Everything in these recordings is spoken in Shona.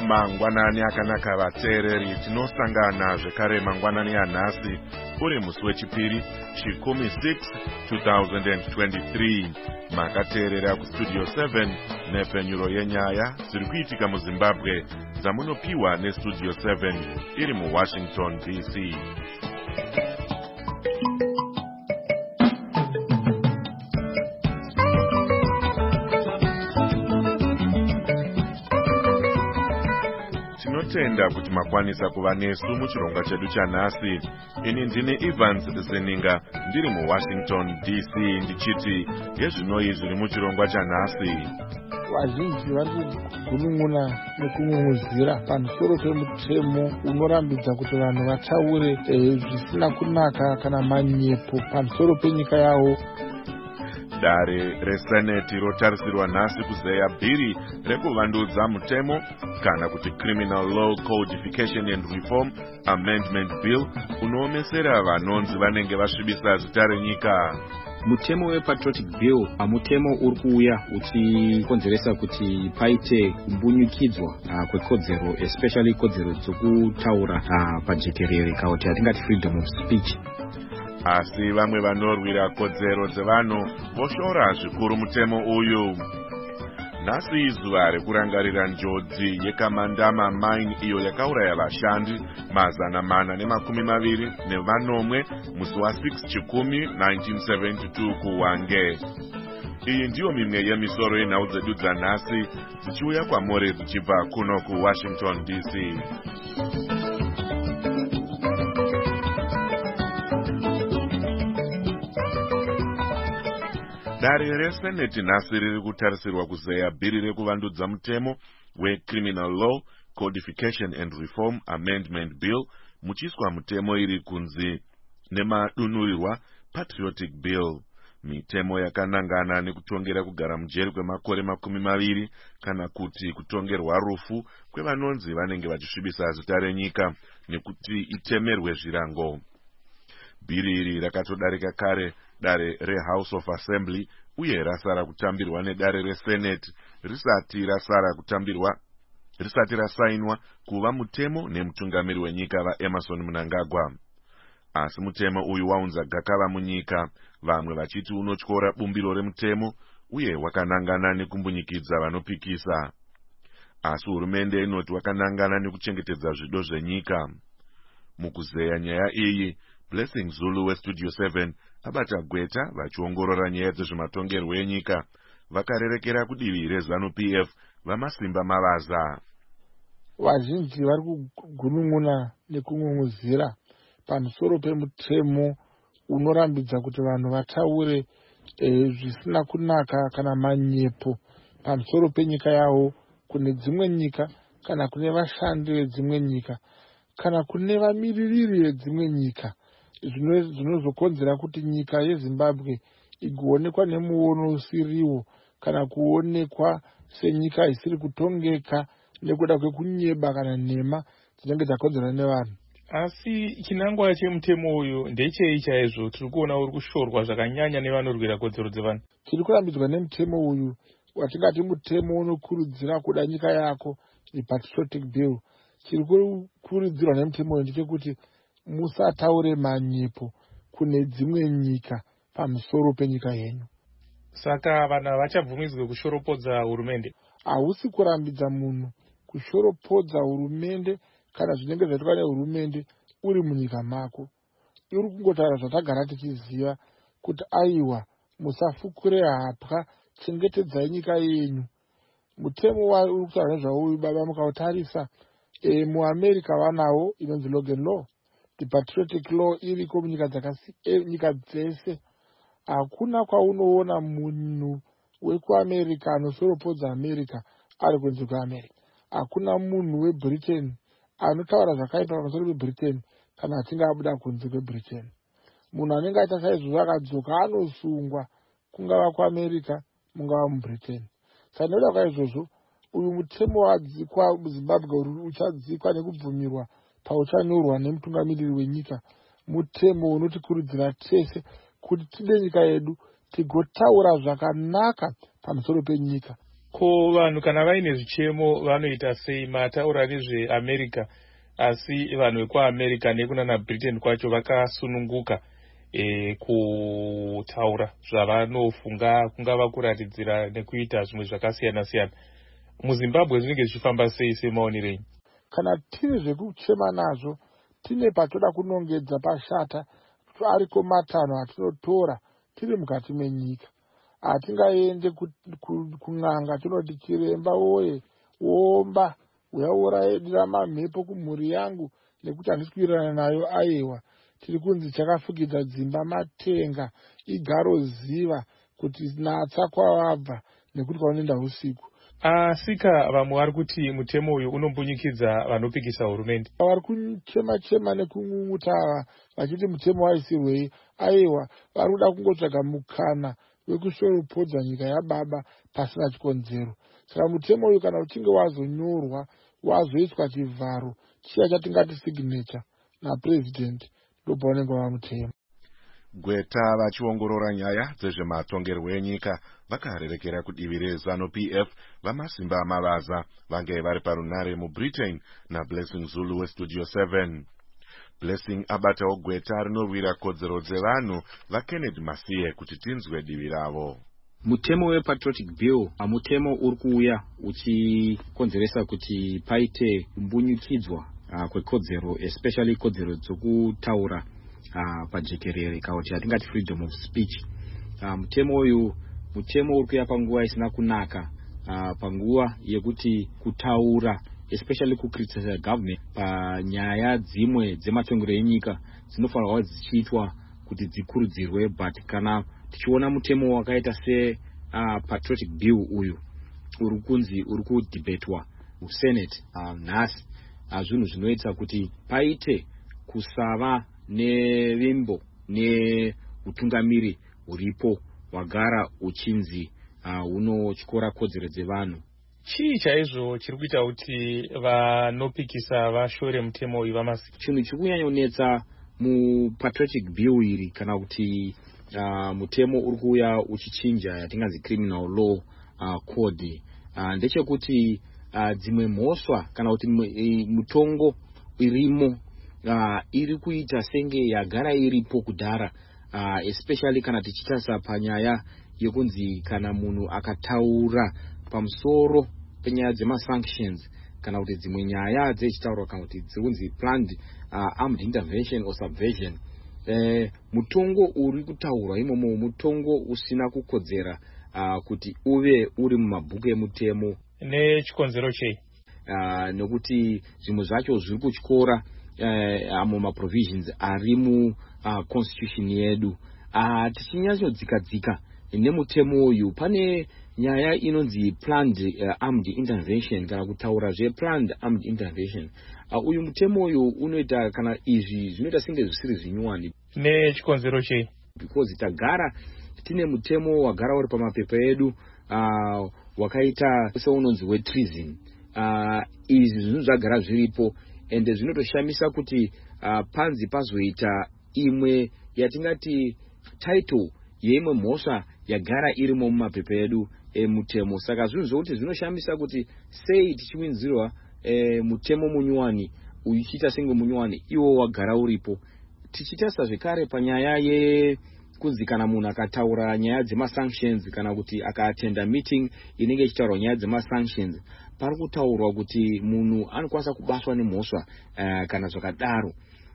Mangwanani akanaka vateereri, tinosangana zvekare mangwanani anhasi uri musi wechipiri chikumi 6 2023. Makateerera kustudio 7 nepfenyuro yenyaya dziri kuitika muZimbabwe dzamunopiwa nestudio 7 iri muWashington DC. Tinotenda kuti makwanisa kuva nesu muchirongwa chedu chanhasi. Ini ndine Evans Zeninga ndiri muWashington DC ndichiti ngezvinoi zviri muchirongwa chanhasi. Vazhinji vari kugunun'una nekung'ung'uzira pamusoro pemutemo unorambidza kuti vanhu vataure zvisina kunaka kana manyepo pamusoro penyika yavo. Dare reseneti rotarisirwa nhasi kuzeya bhiri rekuvandudza mutemo kana kuti Criminal Law Codification and Reform Amendment Bill unoomesera vanonzi vanenge vasvibisa zita renyika. Mutemo wePatriotic Bill mutemo uri kuuya uchikonzeresa kuti paite kumbunyukidzwa kwekodzero, especially kodzero dzokutaura pajekerere kana kuti atingati freedom of speech. Asi vamwe vanorwira kodzero dzevanhu voshora zvikuru mutemo uyu. Nhasi zuva rekurangarira njodzi yeKamandama Mine iyo yakauraya vashandi 420 musi wa6 chikumi 1972 kuWange. Iyi ndiyo mimwe yemisoro yenhau dzedu dzanhasi dzichiuya kwamuri dzichibva kuno kuWashington DC. Dare reseneti nhasi riri kutarisirwa kuzeya bhiri rekuvandudza mutemo weCriminal Law Codification and Reform Amendment Bill muchiiswa mutemo iri kunzi nemadunurirwa Patriotic Bill. Mitemo yakanangana nekutongera kugara mujeri kwemakore 20 kana kuti kutongerwa rufu kwevanonzi vanenge vachisvibisa zita renyika nekuti itemerwe zvirango. Bhiri iri rakatodarika kare dare reHouse of Assembly uye rasara kutambirwa nedare reSenate risati rasainwa kuva mutemo nemutungamiri wenyika vaEmerson Mnangagwa. Asi mutemo uyu waunza gakava munyika, vamwe vachiti unotyora bumbiro remutemo uye wakanangana nekumbunyikidza vanopikisa. Asi hurumende inoti wakanangana nekuchengetedza zvido zvenyika. Mukuzeya nyaya iyi, Blessing Zulu weStudio 7 abata gweta vachiongorora nyaya dzezvematongerwo enyika, vakarerekera kudivi reZANU-PF vamasimba mavaza. Vazhinji vari kugunun'una nekung'ung'uzira pamusoro pemutemo unorambidza kuti vanhu vataure zvisina kunaka kana manyepo pamusoro penyika yavo kune dzimwe nyika kana kune vashandi vedzimwe nyika kana kune vamiririri vedzimwe nyika, zvinozokonzera kuti nyika yeZimbabwe igoonekwa nemuono usiriwo kana kuonekwa senyika isiri kutongeka nekuda kwekunyeba kana nhema dzinenge dzakonzerwa nevanhu. Asi chinangwa chemutemo uyu ndechei chaizvo tiri kuona uri kushorwa zvakanyanya nevanorwira kodzero dzevanhu? Tiri kurambidzwa nemutemo uyu watingati mutemo unokurudzira kuda nyika yako, Patriotic Bill. Chiri kukurudzirwa nemutemo uyu ndechekuti musataure manyepo kune dzimwe nyika pamusoro penyika yenyu. Saka vanhu havachabvumidzwe kushoropodza hurumende? Hausi kurambidza munhu kushoropodza hurumende kana zvinenge zvaitwa nehurumende uri munyika mako. Iri kungotaura zvatagara tichiziva kuti aiwa, musafukure hapwa, chengetedzai nyika yenyu. Mutemo uri kutaura nezvauyu baba mukautarisa muAmerica vanawo inonzi Logan Law. Patriotic Law iriko munyika nyika dzese. Hakuna kwaunoona munhu wekuAmerica anoshoropodza America ari kunze kweAmerica. Hakuna munhu weBritain anotaura zvakaipa pamusoro peBritain kana achinge abuda kunze kweBritain. Munhu anenge aita saizvozvo akadzoka anosungwa, kungava kuAmerica mungava muBritain. Saka nekuda kwaizvozvo uyu mutemo wadzikwa muZimbabwe uchadzikwa nekubvumirwa pauchanyorwa nemutungamiriri wenyika. Mutemo unotikurudzira tese kuti tide nyika yedu tigotaura zvakanaka pamusoro penyika Ko vanhu kana vaine zvichemo vanoita sei? Mataura nezveAmerica, asi vanhu vekuAmerica nekunana Britain kwacho vakasununguka kutaura zvavanofunga, kungava kuratidzira nekuita zvimwe zvakasiyana siyana. MuZimbabwe zvinenge zvichifamba sei semaonero enyu? Kana tiri zvekuchema nazvo, tine patoda kunongedza pashata, ariko matanho atinotora tiri mukati menyika. Hatingaende kun'anga tinoti chiremba woye woomba uyaurayedira mamhepo kumhuri yangu nekuti handisikuirana nayo aiwa. Tiri kunzi chakafukidza dzimba matenga, igaro ziva kuti natsa kwavabva nekuti kwaunoenda usiku. Asika vamwe vari kuti mutemo uyu unombunyikidza vanopikisa hurumende. Vari kuchema nekung'ung'uta ava vachiti mutemo waisirwei, aiwa vari kuda kungotsvaga mukana wekushorepodza nyika yababa pasina chikonzero. Saka mutemo uyu kana uchinge wazonyorwa, wazoiswa chivharo chiya chatingati signature napresident, ndopaunenge wava mutemo. Gweta vachiongorora nyaya dzezvematongerwo enyika vakarerekera kudivi reZANU-PF vamasimba amavaza vange vari parunare muBritain naBlessing Zulu weStudio 7. Blessing abatawo gweta rinorwira kodzero dzevanhu vaKennedy Masiye kuti tinzwe divi ravo. Mutemo wePatriotic Bill mutemo uri kuuya uchikonzeresa kuti paite kumbunyukidzwa kwekodzero, especially kodzero dzokutaura pajekerere, kana kuti atingati freedom of speech. Mutemo uyu uri kuuya panguva isina kunaka, panguva yekuti kutaura, especially kukriticize government panyaya dzimwe dzematongero enyika dzinofanirwa dzichiitwa kuti dzikurudzirwe. But kana tichiona mutemo wakaita se Patriotic Bill uyu uri kunzi uri kudhibatwa muSenate nhasi, zvinhu zvinoita kuti paite kusava nevimbo neutungamiri huripo hwagara uchinzi hunotyora kodzero dzevanhu. Chii chaizvo chiri kuita kuti vanopikisa vashore mutemo uyu vamasi? Chinhu chiri kunyanyonetsa muPatriotic Bill iri, kana kuti mutemo uri kuuya uchichinja yatinganzi criminal law code, ndechekuti dzimwe mhosva kana kuti mutongo irimo iri kuita senge yagara iripo kudhara, especially kana tichitarisa panyaya yekunzi kana munhu akataura pamusoro penyaya dzemasanctions kana kuti dzimwe nyaya dzechitaurwa kana kuti dzikunzi planned armed intervention or subversion, mutongo uri kutaurwa imomo mutongo usina kukodzera kuti uve uri mumabhuku emutemo. Nechikonzero chei? Nokuti zvimwe zvacho zviri kutyora mumaprovisions ari muconstitution yedu. Tichinyatsodzika nemutemo uyu pane nyaya inonzi planned armed intervention kana kutaura planned armed intervention. Uyu mutemo uyu unoita kana izvi zvinoita senge zvisiri zvinyuwani. Nechikonzero chei? Because tagara tine mutemo wagara uri pamapepa edu wakaita seunonzi wetreason. Izvi zvinhu zvagara zviripo ende zvinotoshamisa kuti panzi pazoita imwe yatingati title yeimwe mhosva yagara irimo mumapepa edu emutemo. Saka zvinhu zvokuti zvinoshamisa kuti sei tichiwinzirwa mutemo munyuwani uchiita senge munyuwani iwo wagara uripo. Tichitarisa zvekare panyaya yekunzi kana munhu akataura nyaya dzemasanctions kana kuti akaatenda meeting inenge ichitaurwa nyaya dzemasanctions, pari kutaurwa kuti munhu anokwanisa kubatwa nemhosva kana zvakadaro.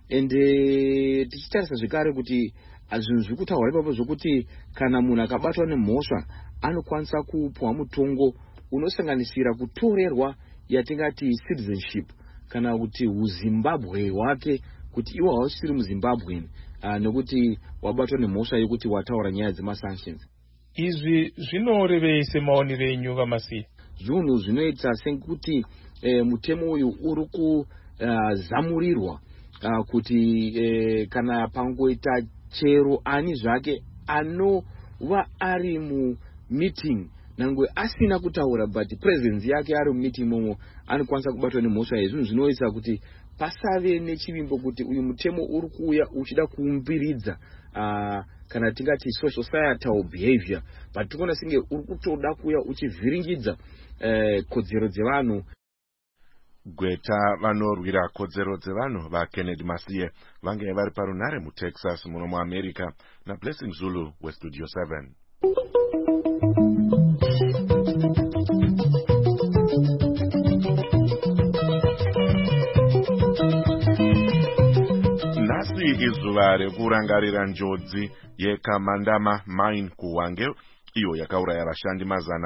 Ende tichitarisa zvekare kuti zvinhu zviri kutaurwa ipapo zvokuti kana munhu akabatwa nemhosva anokwanisa kupuwa mutongo unosanganisira kutorerwa yatingati citizenship kana kuti uZimbabwe hwake, kuti iwe hausiri muZimbabwe nokuti wabatwa nemhosva yekuti wataura nyaya dzemasanctions. Izvi zvinorevei semaonero enyu vamasi? Zvinhu zvinoita sekuti mutemo uyu uri kuzamurirwa kuti kana pangoita chero ani zvake anova ari mumeeting nangwe asina kutaura but presence yake ari mumeeting momo anokwanisa kubatwa nemhosva yezvinhu zvinoita kuti pasave nechivimbo kuti uyu mutemo uri kuuya uchida kuumbiridza kana tingati social societal behavior, but tikuona senge uri kutoda kuya uchivhiringidza kodzero dzevanhu. Gweta vanorwira kodzero dzevanhu vaKennedy Masiye vange vari parunare muTexas muno muAmerica naBlessing Zulu weStudio 7. Nasi izuva rekurangarira njodzi yeKamandama Mine kuHwange, iyo yakauraya vashandi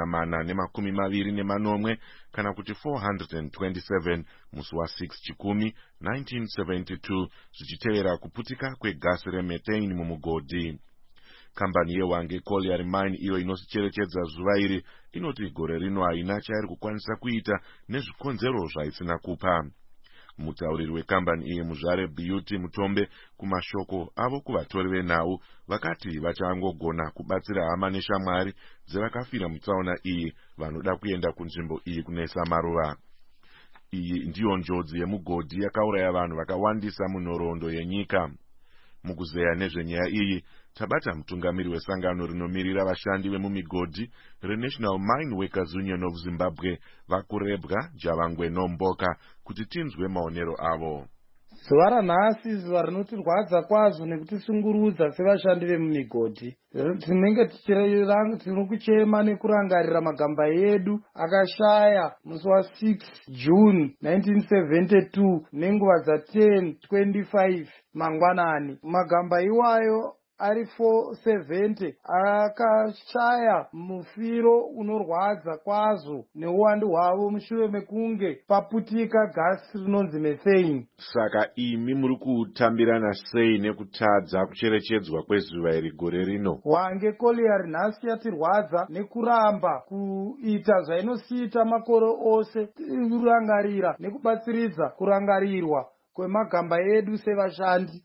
420 kana kuti 427 musi wa6 Chikumi 1972 zvichitevera kuputika kwegasi remethane mumugodhi. Kambani yeHwange Colliery Mine iyo inosicherechedza zuva iri inoti gore rino haina chairi kukwanisa kuita nezvikonzero zvaisina kupa. Mutauriri wekambani iyi Muzvare Beauty Mutombe kumashoko avo kuvatori venhau vakati vachangogona kubatsira hama neshamwari dzevakafira mutsaona iyi vanoda kuenda kunzvimbo iyi kunesa maruva. Iyi ndiyo njodzi yemugodhi yakauraya vanhu vakawandisa munhoroondo yenyika. Mukuzeya nezvenyaya iyi tabata mutungamiri wesangano rinomirira vashandi vemumigodhi reNational Mine Workers Union of Zimbabwe vakurebwa Javangwe Nomboka kuti tinzwe maonero avo. Zuva ranhasi zuva rinotirwadza kwazvo nekutisungurudza sevashandi vemumigodhi. Tinenge tiri kuchema nekurangarira magamba edu akashaya musi wa6 June 1972 nenguva dza10:25 mangwanani. Magamba iwayo ari 470 akashaya mufiro unorwadza kwazvo neuwandu hwavo mushure mekunge paputika gasi rinonzi methane. Saka imi muri kutambirana sei nekutadza kucherechedzwa kwezuva iri gore rino? Hwange Colliery nhasi yatirwadza nekuramba kuita zvainosiita makore ose kurangarira nekubatsiridza kurangarirwa kwemagamba edu sevashandi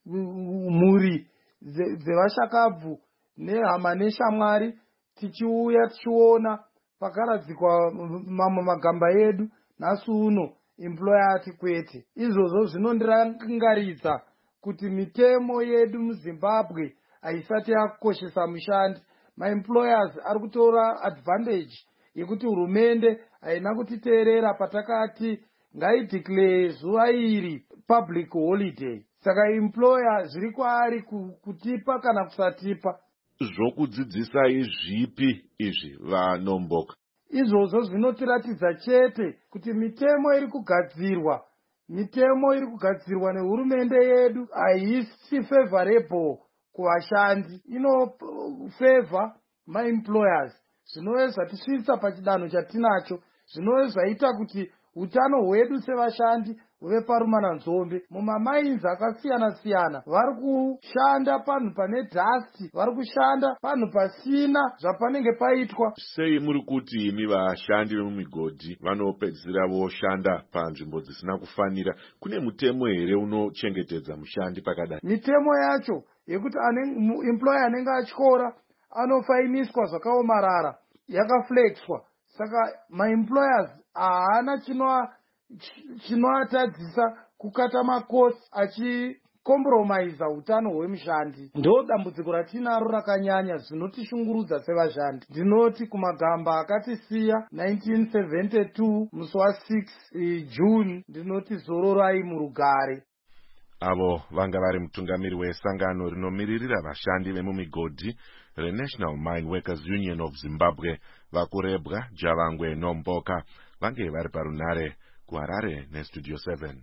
mhuri dzevashakabvu nehama neshamwari, tichiuya tichiona pakaradzikwa mamwe magamba edu. Nhasi uno employer ati kwete. Izvozvo zvinondirangaridza kuti mitemo yedu muZimbabwe haisati yakoshesa mushandi. Maemployers ari kutora advantage yekuti hurumende haina kutiteerera patakati ngaideclare zuva iri public holiday. Saka employer zviri kwaari kutipa kana kusatipa. Zvokudzidzisai zvipi izvi vaNomboka? Izvozvo zvinotiratidza chete kuti mitemo iri kugadzirwa nehurumende yedu haisi favorable kuvashandi, inofavor maemployers. Zvinove zvatisvitsa pachidanho chatinacho, zvinove zvaita kuti utano hwedu sevashandi huve parumananzombe. Mumamainzi akasiyana-siyana vari kushanda panhu pane dhasti, vari kushanda panhu pasina zvapanenge paitwa. Sei muri kuti imi vashandi vemumigodhi vanopedzisira voshanda panzvimbo dzisina kufanira? Kune mutemo here unochengetedza mushandi pakadai? Mitemo yacho yekuti employer anenge atyora anofainiswa zvakaomarara yakaflexwa. Saka maemployers haana chinoatadzisa kukata makosi achikompromaisa utano hwemushandi. Ndo dambudziko ratinaro rakanyanya zvinotishungurudza sevashandi. Ndinoti kumagamba akatisiya 1972 musi wa6 June, ndinoti zororai murugare. Avo vanga vari mutungamiri wesangano rinomiririra vashandi vemumigodhi reNational Mine Workers Union of Zimbabwe vakurebwa Javangwe Nomboka vange vari parunare kuHarare neStudio 7.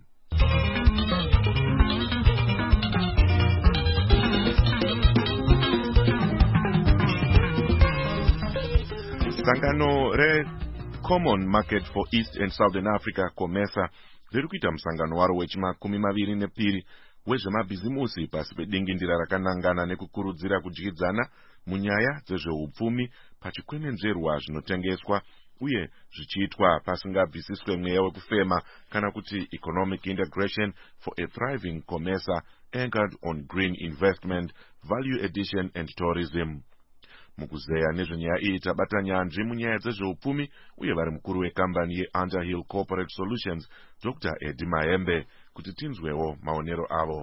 Sangano reCommon Market for East and Southern Africa COMESA riri kuita musangano waro wechi22 wezvemabhizimusi pasi pedingindira rakanangana nekukurudzira kudyidzana munyaya dzezveupfumi pachikwenenzverwa zvinotengeswa uye zvichiitwa pasingabvisiswe mweya wekufema kana kuti economic integration for a thriving COMESA anchored on green investment, value addition and tourism. Mukuzeya nezvenyaya iyi tabata nyanzvi munyaya dzezveupfumi uye vari mukuru wekambani yeUnderhill Corporate Solutions Dr. Eddie Mahembe kuti tinzwewo maonero avo.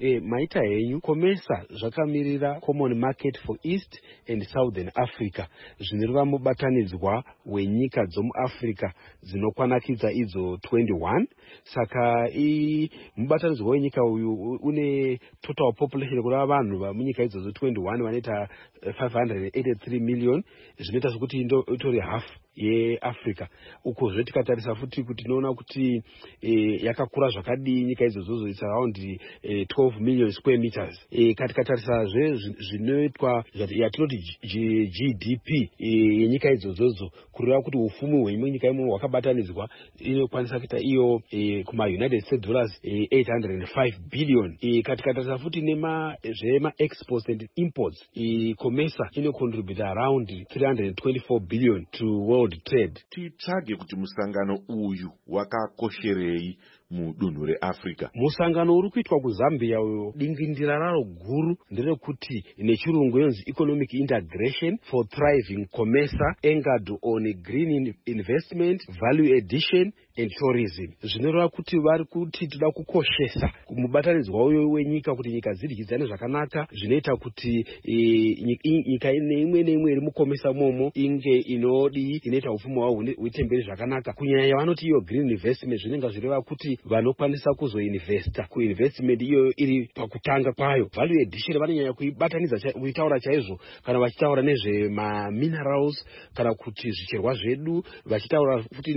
maita henyu COMESA zvakamirira Common Market for East and Southern Africa, zvinoreva mubatanidzwa wenyika dzomuAfrica dzinokwanakidza idzo 21. Saka mubatanidzwa wenyika uyu une total population kurava vanhu vamunyika idzodzo 21 vanoita 583 million, zvinoita zvokuti itori half yeAfrica. Ukozve tikatarisa futi kuti tinoona kuti yakakura zvakadii nyika idzodzo, it's around 12 million square meters. Tikatarisazve zvinoitwa yatinoti GDP yenyika idzodzo, kureva kuti ufumi hwenyika imwe hwakabatanidzwa inokwanisa kuita iyo kuma-United States dollars 805 billion. Tikatarisa futi zvema exports and imports, COMESA inocontribute around 324 billion to world trade. Titsvage kuti musangano uyu wakakosherei mudunhu reAfrica. Musangano uri kuitwa kuZambia uyo, dingindira raro guru nderekuti nechirungu yonzi economic integration for thriving COMESA anchored on green investment, value addition and tourism. Zvinoreva kuti vari kuti toda kukoshesa mubatanidzwa uyo wenyika kuti nyika dzidyidzane zvakanaka, zvinoita kuti nyika imwe neimwe iri muCOMESA momo inge inoita upfumi hwavo hutembere zvakanaka. Kunyanya vanoti iyo green investment, zvinenge zvireva kuti vanokwanisa kuzoinvesta kuinvestment iyo iri pakutanga kwayo. Value addition vanonyanya kuibatanidza kuitaura chaizvo kana vachitaura nezveminerals kana kuti zvicherwa zvedu, vachitaura futi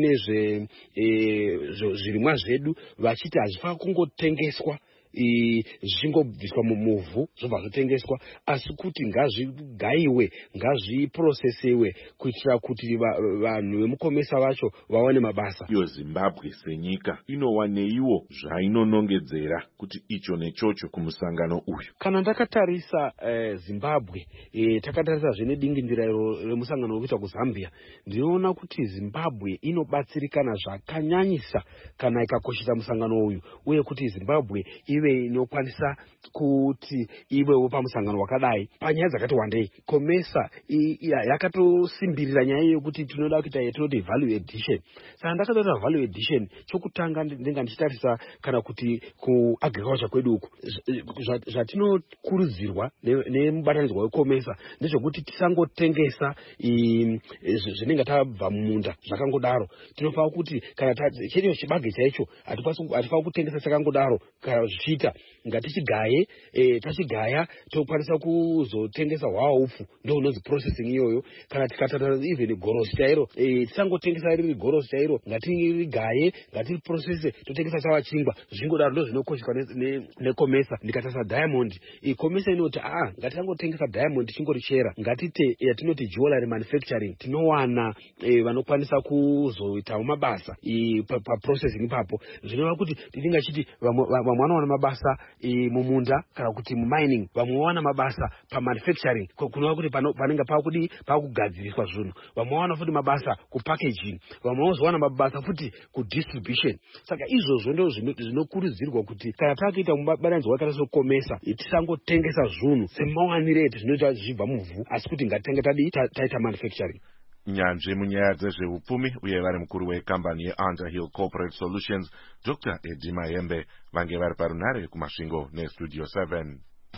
zvirimwa zvedu, vachiti hazvifaa kungotengeswa zvichingobviswa mumuvhu zvobva zvotengeswa, asi kuti ngazvigayiwe, ngazviprosesewe kuitira kuti vanhu vemuCOMESA vacho vawane mabasa. Iyo Zimbabwe senyika inowaneiwo zvainonongedzera kuti icho nechocho kumusangano uyu. Kana ndakatarisa Zimbabwe, takatarisa zvine dingindira remusangano wekuita kuZambia, ndinoona kuti Zimbabwe inobatsirikana zvakanyanyisa kana ikakoshesa musangano uyu, uye kuti Zimbabwe ive inokwanisa kuti ivewo pamusangano wakadai panyaya dzakati wandei. COMESA yakatosimbirira nyaya yekuti tinoda kuita yatinoti value addition. Saka ndakatoita value addition, chokutanga ndinga ndichitarisa kana kuti kuagriculture kwedu uku zvatinokurudzirwa nemubatanidzwa weCOMESA ndezvekuti tisangotengesa zvinenge tabva mumunda zvakangodaro. Tinofanira kuti kana chiriyo chibage chaicho hatifanira kutengesa chakangodaro kana zvichiita ngatichigaye, tachigaya tokwanisa kuzotengesa hwawa upfu, ndo unonzi processing iyoyo. Kana tikatarisa even gorosi chairo, tisangotengesa riri gorosi chairo, ngatirigaye, ngatiprocesse totengesa chava chingwa, zvingodaro ndo zvinokosheswa neCOMESA. Ndikatarisa diamond, COMESA inoti ngatisangotengesa diamond chingorichera, ngatite yatinoti jewelry manufacturing, tinowana vanokwanisa kuzoitawo mabasa paprocessing ipapo. Zvinova kuti titinga chiti vamwe vanowana mabasa mumunda kana kuti mumining, vamwe wana mabasa pamanufacturing, kunova kuti panenge pakugadziriswa zvinhu, vamwe wana futi mabasa kupackaging, vamwe vazowana mabasa futi kudistribution. Saka izvozvo ndo zvinokurudzirwa kuti kana takuita mubatanidzwa wakaita seCOMESA, tisangotengesa zvinhu semawanire zvinoita zvichibva muvhu, asi kuti ngatitenge taita manufacturing. Nyanzvi munyaya dzezveupfumi uye vari mukuru wekambani yeUnderhill Corporate Solutions, Dr. Eddie Mahembe, vange vari parunare kumasvingo neStudio 7.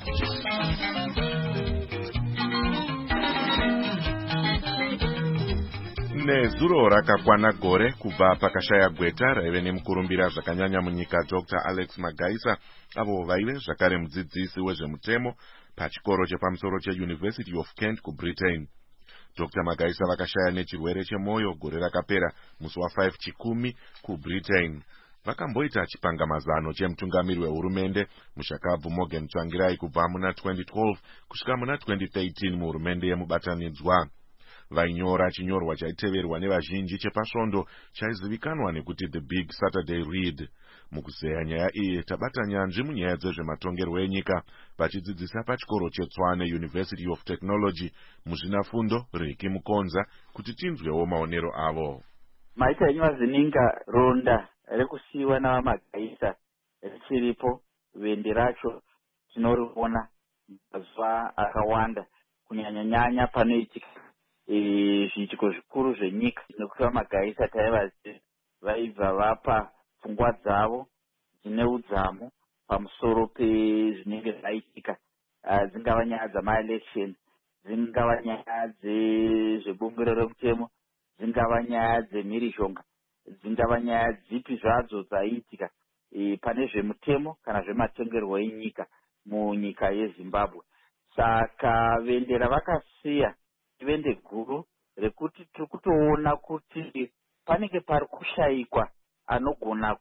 Nezuro rakakwana gore kubva pakashaya gweta raive nemukurumbira zvakanyanya munyika Dr. Alex Magaisa, avo vaive zvakare mudzidzisi wezvemutemo pachikoro chepamusoro cheUniversity of Kent kuBritain. Dr. Magaisa vakashaya nechirwere chemwoyo gore rakapera musi wa5 chikumi kuBritain. Vakamboita chipangamazano chemutungamiri wehurumende mushakabvu Morgan Tsvangirai kubva muna 2012 kusvika muna 2013 muhurumende yemubatanidzwa. Vainyora chinyorwa chaiteverwa nevazhinji chepasvondo chaizivikanwa nekuti The Big Saturday Read. Mukuzeya nyaya iyi tabata nyanzvi munyaya dzezvematongerwo enyika vachidzidzisa pachikoro cheTswane University of Technology muzvinafundo Riki Mukonza kuti tinzwewo maonero avo. Maita enyu vazininga ronda rekusiyiwa navamagaisa richiripo, vendi racho tinoriona mazuva akawanda kunyanya panoitika zviitiko zvikuru zvenyika, nekuti vamagaisa taivazi vaibva vapa pfungwa dzavo dzine udzamu pamusoro pezvinenge zvaitika, dzingava nyaya dzamaelection, dzingava nyaya dzezvebungiro remutemo, dzingava nyaya dzemhirishonga, dzingava nyaya dzipi zvadzo dzaiitika pane zvemutemo kana zvematongerwo enyika munyika yeZimbabwe. Saka vende ravakasiya ivende guru rekuti tiri kutoona kuti panenge pari kushayikwa anogona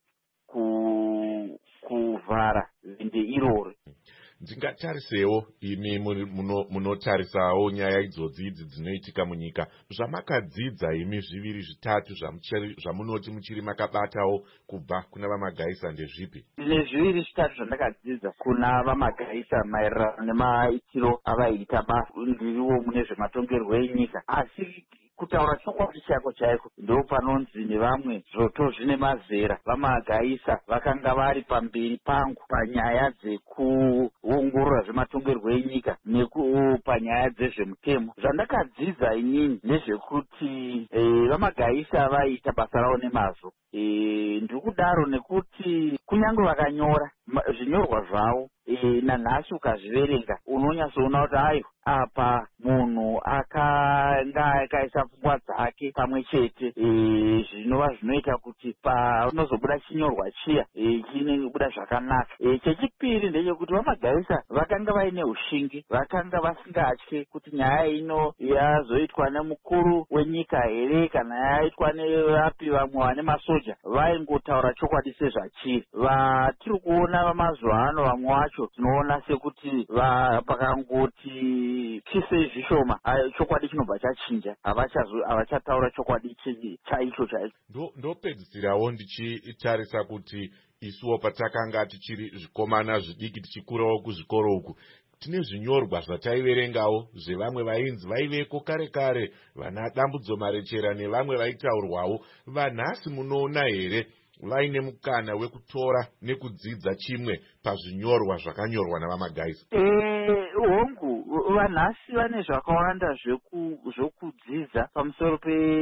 kuvhara vende iroro. Ndingatarisewo imi munotarisawo nyaya idzodzi idzi dzinoitika munyika, zvamakadzidza imi zviviri zvitatu zvamunoti muchiri makabatawo kubva kuna vamagaisa ndezvipi? Ndine zviviri zvitatu zvandakadzidza kuna vamagaisa maererano nemaitiro avaiita ndiriwo mune zvematongerwo enyika, asi kutaura chokwadi chako chaiko ndo panonzi nevamwe zvoto zvine mazera vamagaisa vakanga vari pamberi pangu panyaya dzekuongorora zvematongerwo enyika nekupanyaya dzezvemutemo. Zvandakadzidza inini ndezvekuti vamagaisa vaiita basa ravo nemazvo. Ndiri kudaro nekuti kunyange vakanyora zvinyorwa zvavo nanhasi ukazviverenga unonyatsoona kuti ayo apa munhu akanga akaisa pfungwa dzake pamwe chete, zvinova zvinoita kuti panozobuda chinyorwa chiya chinobuda zvakanaka. Chechipiri ndechekuti vamagaisa vakanga vaine ushingi, vakanga vasingatye kuti nyaya ino yazoitwa nemukuru wenyika here kana yaitwa nevapi vamwe vane masoja, vaingotaura chokwadi sezvachiri. Vatiri kuona vamazuva ano vamwe vacho tinoona sekuti pakangoti chisei zvishoma chokwadi chinobva chachinja, havachataura chokwadi chaicho. Ndopedzisirawo ndichitarisa kuti isuwo patakanga tichiri zvikomana zvidiki tichikurawo kuzvikoro uku, tine zvinyorwa zvataiverengawo zvevamwe vainzi vaiveko kare kare, vana Dambudzo Marechera nevamwe vaitaurwawo. Vanhasi munoona here vaine mukana wekutora nekudzidza chimwe pazvinyorwa zvakanyorwa navamagaisa? Hongu, vanhasi vane zvakawanda zvokudzidza pamusoro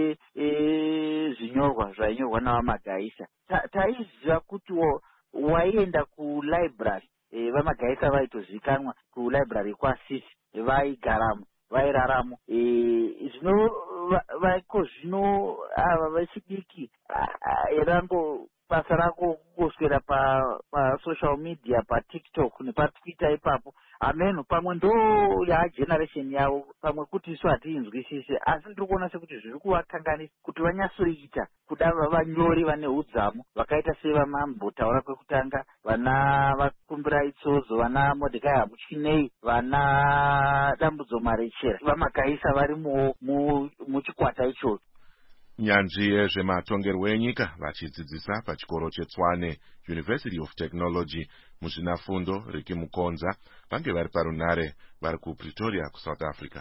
pezvinyorwa zvainyorwa navamagaisa. Taiziva kuti waienda kulibrary, vamagaisa vaitozikanwa kulibrary kwaSisi, vaigaramo, vairaramo. Zvino ava vechidiki erango basa rako kungoswera pasocial media, paTikTok nepatwitter ipapo. Ameno pamwe ndo yageneration yavo, pamwe kuti isu hatiinzwisise, asi ndiri kuona sekuti zviri kuvakanganisa kuti vanyatsoita kuda vanyori vane udzamu vakaita sevamambotaura kwekutanga, vana Vakumbira Itsozo, vana Modhekai Hamuchinei, vana Dambudzo Marechera, vamagaisa vari muchikwata ichocho. Nyanzvi yezvematongerwo enyika vachidzidzisa pachikoro cheTshwane University of Technology muzvinafundo Riki Mukonza vange vari parunare vari kuPretoria kuSouth Africa.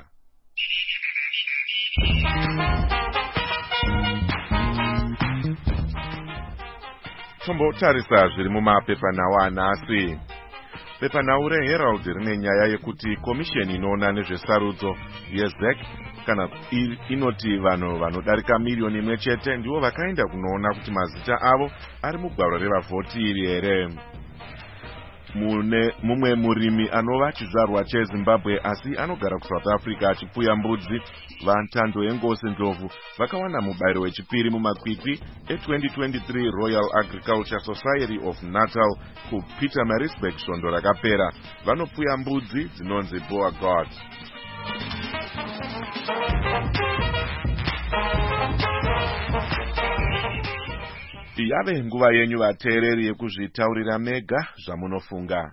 Tombotarisa zviri mumapepanhau anhasi. Pepanhau reHerald rine nyaya yekuti komisheni inoona nezvesarudzo yeZEC kana inoti vanhu vanodarika miliyoni imwe chete ndivo vakaenda kunoona kuti mazita avo ari mugwaro revavhoti iri here. Mumwe murimi anova chizvarwa cheZimbabwe asi anogara kuSouth Africa achipfuya mbudzi, vantando yengosi ndlovu vakawana mubayiro wechipiri mumakwikwi e2023 Royal Agriculture Society of Natal kuPietermaritzburg svondo rakapera. Vanopfuya mbudzi dzinonzi Boer Gods. Yave nguva yenyu vateereri yekuzvitaurira mega zvamunofunga.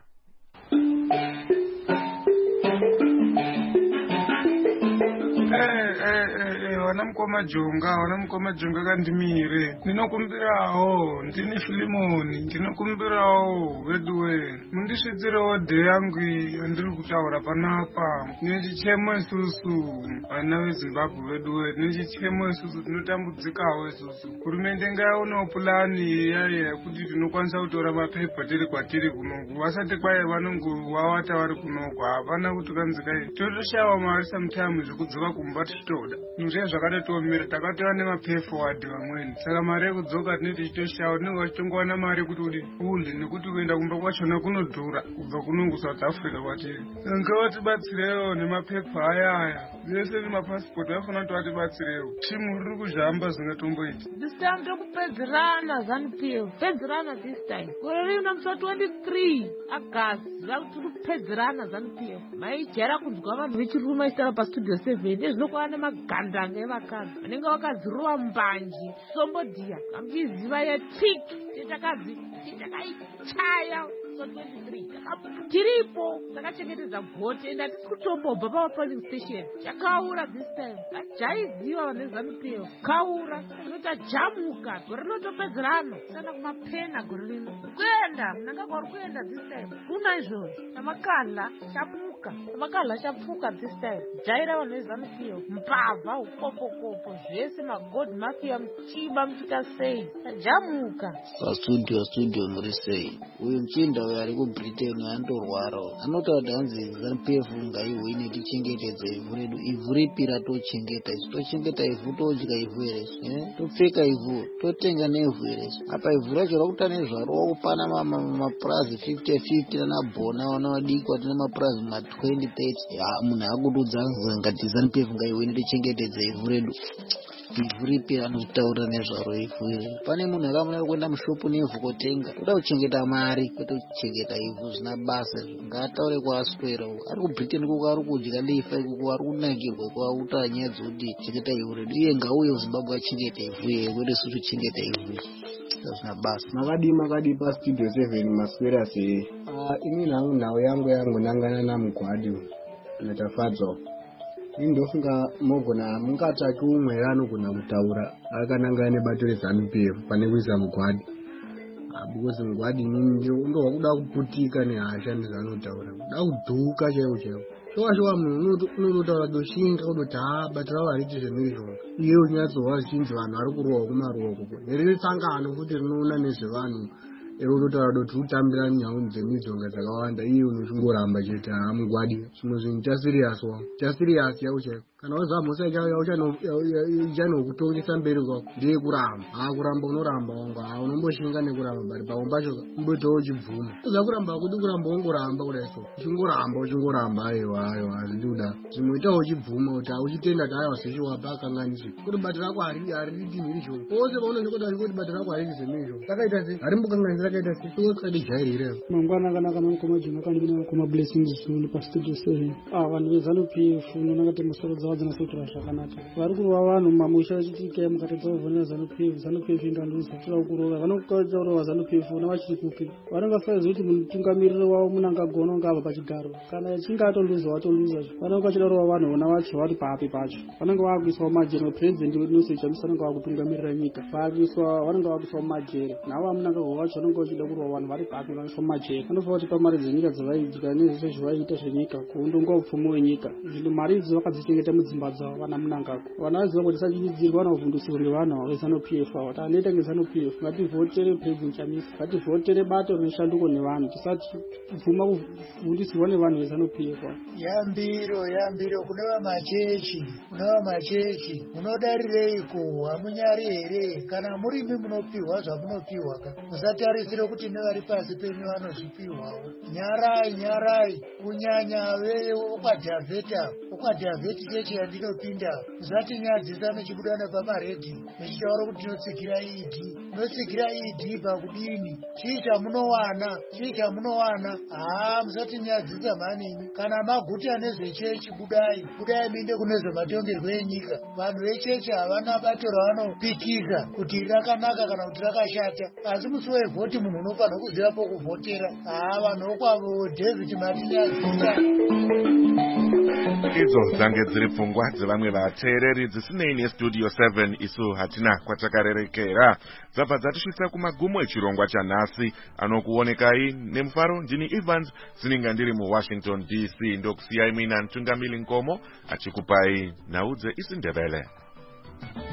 Wana mukoma jonga kandimire. Ndinokumbirawo, ndini Filimoni, ndinokumbirawo weduwe. Mundisvidzirewo dhe yangu yandiri kutaura panapa. Nechichemo isusu vana veZimbabwe weduwe, nechichemo isusu tinotambudzikawo isusu. Hurumende ngaiwonewo pulani yekuti tinokwanisa kutora mapepa tiri kwatiri kunoku. Vasati kwaye vanongowawata vari kunoku, hapana kuti kanzikai. Totoshawa mari sometimes zvekudzoka kumba tichitoda. Zvakati takatotomira takatova nemapay forward vamweni. Saka mari yekudzoka tinenge tichitoshawa, tinenge vachitongowana mari yekuti kuti unde nekuti kuenda kumba kwachona kunodhura kubva kunongo South Africa kwatiri. Ngavatibatsirewo nemapepa aya zvese nemapasipoti vafana kuti vatibatsirewo. Timu riri kuzhamba zvingatomboita. This time ndokupedzerana ZANU-PF. Pedzerana this time. Gore rino musi 23 August. Tiri kupedzerana ZANU-PF. Maijara kunzwa vanhu vechirume vaitaura pastudio 7 nezvinokuva nemagandanga evakadzi vanenge vakadziruva mbanji sombodiya vamuchiziva yetik titakaichaya 23 tiripo takachengetedza goti ende hatisi kutombobva pamapoling station chakaura this time ajaiziva vanhu vezANU-PF kaura zvinotajamuka gore rinotopedzerano kuenda kumapena gore rino kuenda munanga kwauri kuenda this time kuna izvozvo namakadla chapfuka this time jaira vanhu vezANU-PF mbavha ukopokopo zvese magod mafia muchiba muchita sei tajamuka pastudio muri sei uyu muchinda uyo ari kuBritain andorwara anotaura hanzi ZANU-PF ngaiwine tichengetedze ivhu redu. Ivhu ripi ratochengeta? Tochengeta ivhu todya ivhu here topfeka ivhu totenga nevhu here apa ivhu racho rakuta nezvaro wakupana mapurazi 50-50 nanabhona wana vadiki watina mapurazi 20-30 munhu akududza ngati ZANU-PF ngaiwine tichengetedze ivhu redu. Ivhu ripi anotaura nezvaro ivhu iri? Pane munhu akamunara kuenda mushopu nevhu kotenga kuda kuchengeta mari kwete kuchengeta ivhu zvina basa. Ngaataure kwaaswera ari kuBritain kuko ari kudya lifa ikuko ari kunakirwa kwautaura nyaya dzokuti chengeta ivhu redu. Iye ngauye kuZimbabwe achengeta ivhu iri kwete su tochengeta ivhu zvina basa. Makadi pastudio 7 maswera sei? Ini nhau yangu nangana namugwadi natafadzwa indofunga mogona mungataki umwe anogona kutaura akanangana nebato reZANU-PF pane kuisa mugwadi because mugwadi ndo kuda kuputika nehasha nezanotaura kuda kudhuka chaiwo showa munhu unotaura doshinga kudoti bato ravo hariti zvemizvonga iye unyatsowa zvichinzi vanhu vari kurohwa kumaruoko neriri sangano futi rinoona nezvevanhu unotaura doti utambira nyau dzemizonga dzakawanda iye unochingoramba chete mugwadi zvimwe zvinhu chasiriyasi yauchaiko kana wazva mhosa ichanokutongesa mberi kwako ndeye kuramba unoramba wanga unomboshinga nekuramba bari pamwe pacho umboitawo uchibvuma uza kuramba kuti kuramba wongoramba kudai so uchingoramba aiwa hazvidi kuda zvimwe itawo uchibvuma kuti hauchitenda kuti aiwa sechiwapa akanganisi kuti bati rako hariti mhiri shoko ose paunozvikota kuti bati rako hariti zemhiri shoko takaita se harimbokanganisi rakaita se tikatijairirewo mangwana akanaka mamukomajina kandina kumablessings zulu pastudio 7 vanhu vezANU-PF nonakati masoro dzavo dzinasotora zvakanaka vari kurova vanhu mamusha vachitika mukatadza kuvhonera ZANU-PF inganduza tira kurova vanokachaurova ZANU-PF ona vachiri kupi vanongafaiza kuti mutungamiriri wavo munangagona ungava pachigaro kana chinga atonduza watonduzazvo vanonga vachidarova vanhu vona vacho vari papi pacho vanonga vakuiswa mumajere president wenosechamisa vanonga vakutungamirira nyika vanonga vakuiswa mumajere navo vamunangagwa vacho vanonga vachida kurova vanhu vari papi vanoiswa mumajere vanofanira kuti pamari dzenyika dzavaidya nezvese zvavaiita zvenyika kuundonga upfumi wenyika zvinhu mari idzi vakadzichengeta mudzimba dzavo vana munangagwa vana vaziva kuti sachiidzirwa vanovhundusirwa nevanhu vezANU-PF ava tanoita ngezANU-PF ngativhotere president chamisa ngativhotere bato rinoshanduko nevanhu tisati kupfuma kuvhundusirwa nevanhu vezANU-PF ava yambiro kune vamachechi munodarireiko hamunyari here kana murimi munopiwa zvamunopiwa ka musatarisire kuti nevari pasi penyu vanozvipiwawo nyarai kunyanya ukwadhavheti chechi yandinopinda musati nyadzisa mechibuda nepamaredhi mechitaura kuti tinotsigira idi pakudini chii chamunowana musati nyadzisa manini kana maguta nezvechechi budai minde kune zvematongerwo enyika vanhu vechechi havana bato ravanopikisa kuti rakanaka kana kuti rakashata asi musi wevhoti munhu unofanira kuziva pokuvhotera vanhu vokwavo David Marinyadzisa idzo dzange dziri pfungwa dzevamwe vateereri dzisinei nestudio 7 isu hatina kwatakarerekera dzabva dzatisvitsa kumagumo echirongwa chanhasi anokuonekai nemufaro ndini Evans zininga ndiri muWashington DC ndokusiyai muina Ntungamili Nkomo achikupai nhau dzeIsiNdebele.